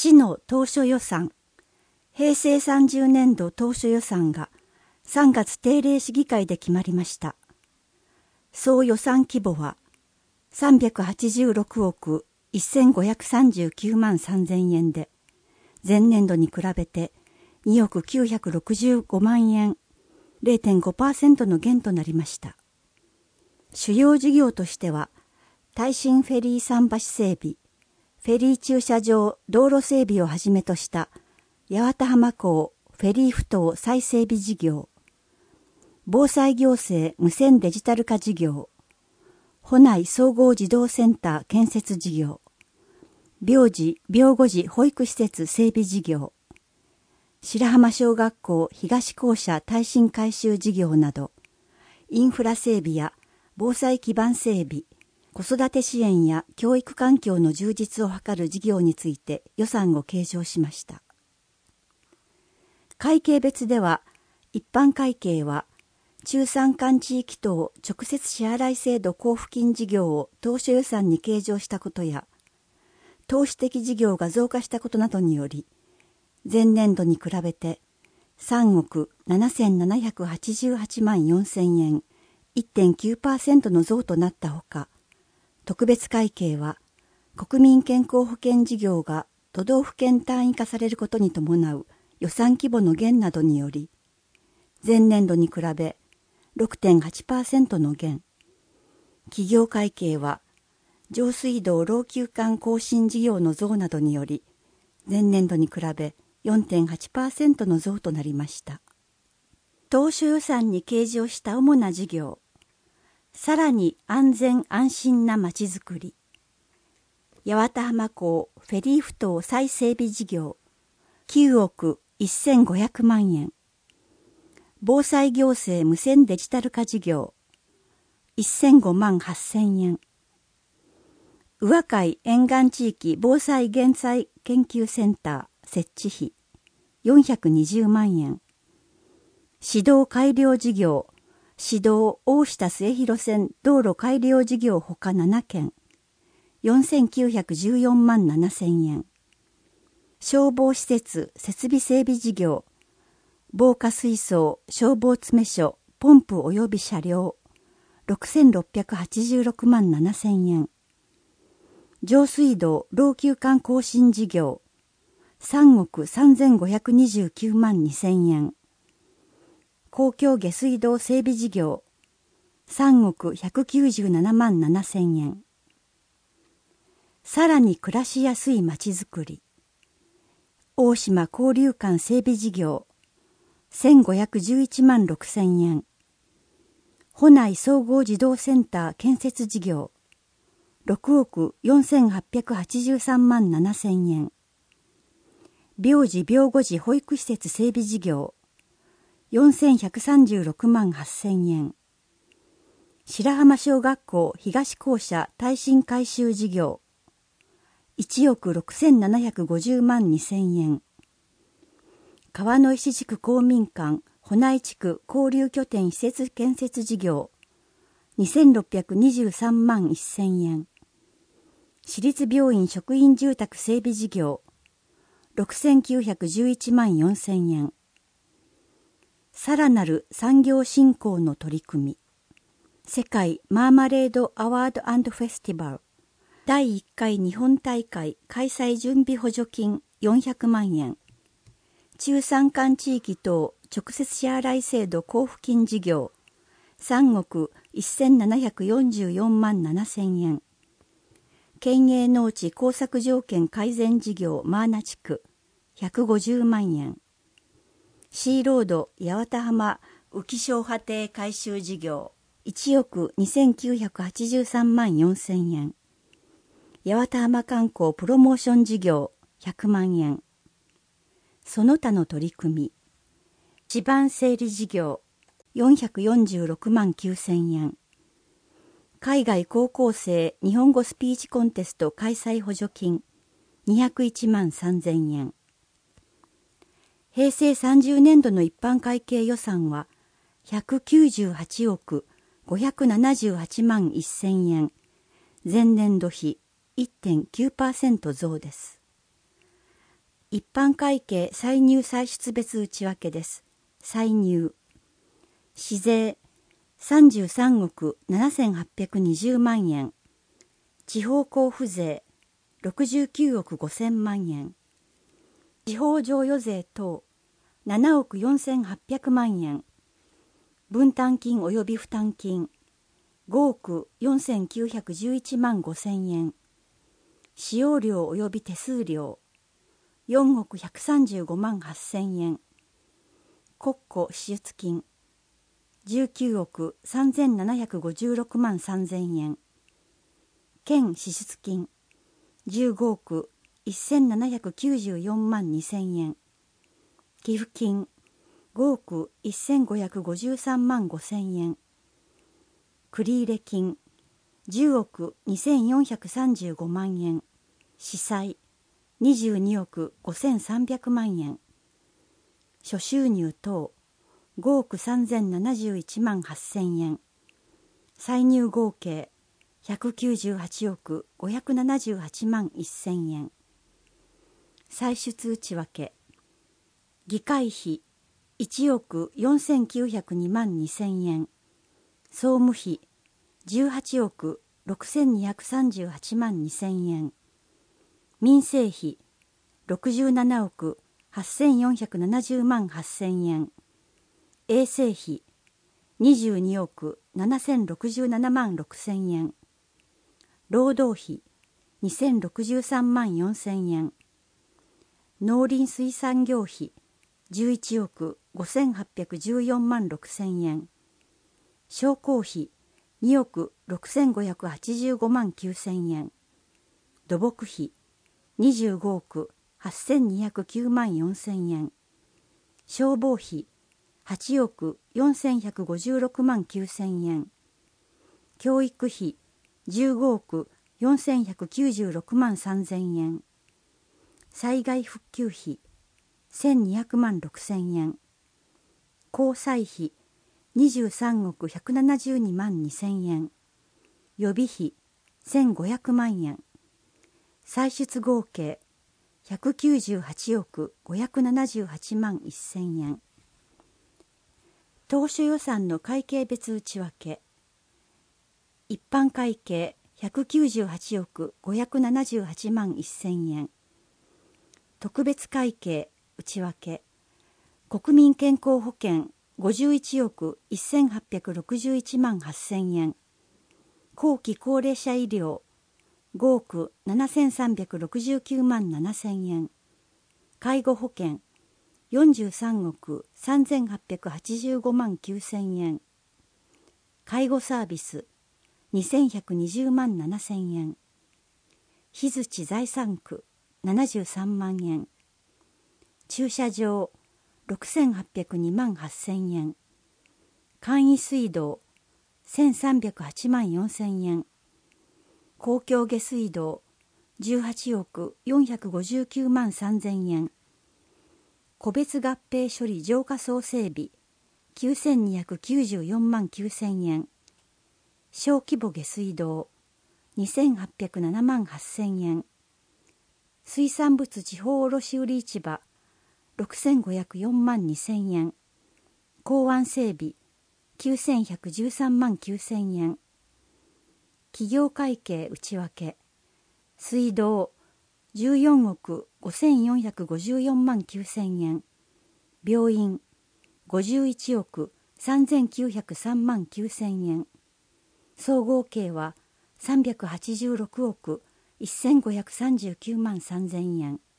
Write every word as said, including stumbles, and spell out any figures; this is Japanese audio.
市の当初予算、平成さんじゅうねんど当初予算がさんがつ定例市議会で決まりました。総予算規模はさんびゃくはちじゅうろくおくせんごひゃくさんじゅうきゅうまんさんぜんえんで、前年度に比べてにおくきゅうひゃくろくじゅうごまんえん、れいてんごパーセント の減となりました。主要事業としては、耐震フェリー桟橋整備、フェリー駐車場、道路整備をはじめとした八幡浜港フェリー埠頭再整備事業、防災行政無線デジタル化事業、保内総合児童センター建設事業、病児・病後児保育施設整備事業、白浜小学校東校舎耐震改修事業など、インフラ整備や防災基盤整備、子育て支援や教育環境の充実を図る事業について予算を計上しました。会計別では、一般会計は、中山間地域等直接支払い制度交付金事業を当初予算に計上したことや、投資的事業が増加したことなどにより、前年度に比べてさんおくななせんななひゃくはちじゅうはちまんよんせんえん、いってんきゅうパーセント の増となったほか、特別会計は国民健康保険事業が都道府県単位化されることに伴う予算規模の減などにより、前年度に比べ ろくてんはちパーセント の減、企業会計は上水道老朽管更新事業の増などにより、前年度に比べ よんてんはちパーセント の増となりました。当初予算に計上した主な事業、さらに安全安心なまちづくり、八幡浜港フェリー埠頭再整備事業きゅうおくせんごひゃくまんえん、防災行政無線デジタル化事業せんごまんはっせんえん、宇和海沿岸地域防災減災研究センター設置費よんひゃくにじゅうまんえん、市道改良事業市道大下末広線道路改良事業ほかななけんよんせんきゅうひゃくじゅうよんまんななせんえん、消防施設設備整備事業防火水槽消防詰所ポンプ及び車両ろくせんろっぴゃくはちじゅうろくまんななせんえん、上水道老朽管更新事業さんおくさんぜんごひゃくにじゅうきゅうまんにせんえん、公共下水道整備事業さんおくひゃくきゅうじゅうななまんななせんえん、さらに暮らしやすいまちづくり、大島交流館整備事業せんごひゃくじゅういちまんろくせんえん、保内総合児童センター建設事業ろくおくよんせんはっぴゃくはちじゅうさんまんななせんえん、病児病後児保育施設整備事業よんせんひゃくさんじゅうろくまんはっせんえん、白浜小学校東校舎耐震改修事業いちおくろくせんななひゃくごじゅうまんにせんえん、川の石地区公民館保内地区交流拠点施設建設事業にせんろっぴゃくにじゅうさんまんせんえん、市立病院職員住宅整備事業ろくせんきゅうひゃくじゅういちまんよんせんえん、さらなる産業振興の取り組み、世界マーマレードアワード&フェスティバルだいいっかい日本大会開催準備補助金よんひゃくまんえん、中山間地域等直接支払い制度交付金事業さんおくせんななひゃくよんじゅうよんまんななせんえん、県営農地耕作条件改善事業マーナ地区ひゃくごじゅうまんえん、シーロード八幡浜浮小波堤改修事業いちおくにせんきゅうひゃくはちじゅうさんまんよんせんえん、八幡浜観光プロモーション事業ひゃくまんえん、その他の取り組み、地盤整理事業よんひゃくよんじゅうろくまんきゅうせんえん、海外高校生日本語スピーチコンテスト開催補助金にひゃくいちまんさんぜんえん、平成さんじゅうねんどの一般会計予算はひゃくきゅうじゅうはちおくごひゃくななじゅうはちまんせんえん、前年度比 いってんきゅうパーセント 増です。 一般会計歳入歳出別内訳です。歳入。市税さんじゅうさんおくななせんはっぴゃくにじゅうまんえん。地方交付税ろくじゅうきゅうおくごせんまんえん。地方譲与税等ななおくよんせんはっぴゃくまんえん。分担金及び負担金ごおくよんせんきゅうひゃくじゅういちまんごせんえん。使用料及び手数料よんおくひゃくさんじゅうごまんはっせんえん。国庫支出金じゅうきゅうおくさんぜんななひゃくごじゅうろくまんさんぜんえん。県支出金じゅうごおくせんななひゃくきゅうじゅうよんまんにせんえん。寄付金ごおくせんごひゃくごじゅうさんまんごせんえん。繰入金じゅうおくにせんよんひゃくさんじゅうごまんえん。司祭にじゅうにおくごせんさんびゃくまんえん。諸収入等ごおくさんぜんななじゅういちまんはっせんえん。歳入合計ひゃくきゅうじゅうはちおくごひゃくななじゅうはちまんせんえん。歳出内訳議会費いちおくよんせんきゅうひゃくにまんにせんえん。総務費じゅうはちおくろくせんにひゃくさんじゅうはちまんにせんえん。民生費ろくじゅうななおくはっせんよんひゃくななじゅうまんはっせんえん。衛生費にじゅうにおくななせんろくじゅうななまんろくせんえん。労働費にせんろくじゅうさんまんよんせんえん。農林水産業費じゅういちおくごせんはっぴゃくじゅうよんまんろくせんえん。商工費におくろくせんごひゃくはちじゅうごまんきゅうせんえん。土木費にじゅうごおくはっせんにひゃくきゅうまんよんせんえん。消防費はちおくよんせんひゃくごじゅうろくまんきゅうせんえん。教育費じゅうごおくよんせんひゃくきゅうじゅうろくまんさんぜんえん。災害復旧費せんにひゃくまんろくせんえん。交際費にじゅうさんおくひゃくななじゅうにまんにせんえん。予備費せんごひゃくまんえん。歳出合計ひゃくきゅうじゅうはちおくごひゃくななじゅうはちまんせんえん。当初予算の会計別内訳一般会計ひゃくきゅうじゅうはちおくごひゃくななじゅうはちまんせんえん。特別会計内訳国民健康保険ごじゅういちおくせんはっぴゃくろくじゅういちまんはっせんえん。後期高齢者医療ごおくななせんさんびゃくろくじゅうきゅうまんななせんえん。介護保険よんじゅうさんおくさんぜんはっぴゃくはちじゅうごまんきゅうせんえん。介護サービスにせんひゃくにじゅうまんななせんえん。日槌財産区ななじゅうさんまんえん。駐車場ろくせんはっぴゃくにまんはっせんえん。簡易水道せんさんびゃくはちまんよんせんえん。公共下水道じゅうはちおくよんひゃくごじゅうきゅうまんさんぜんえん。個別合併処理浄化槽整備きゅうせんにひゃくきゅうじゅうよんまんきゅうせんえん。小規模下水道にせんはっぴゃくななまんはっせんえん。水産物地方卸売市場ろくせんごひゃくよんまんにせんえん。港湾整備きゅうせんひゃくじゅうさんまんきゅうせんえん。企業会計内訳水道じゅうよんおくごせんよんひゃくごじゅうよんまんきゅうせんえん。病院ごじゅういちおくさんぜんきゅうひゃくさんまんきゅうせんえん。総合計はさんびゃくはちじゅうろくおくせんごひゃくさんじゅうきゅうまんさんぜんえん。